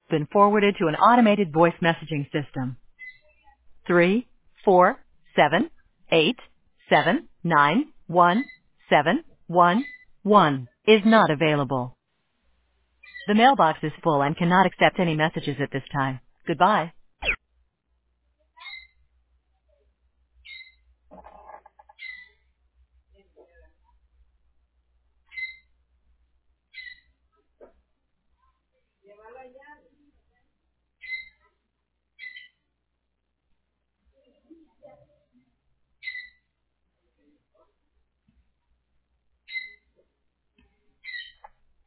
been forwarded to an automated voice messaging system. 34787917111 is not available. The mailbox is full and cannot accept any messages at this time. Goodbye.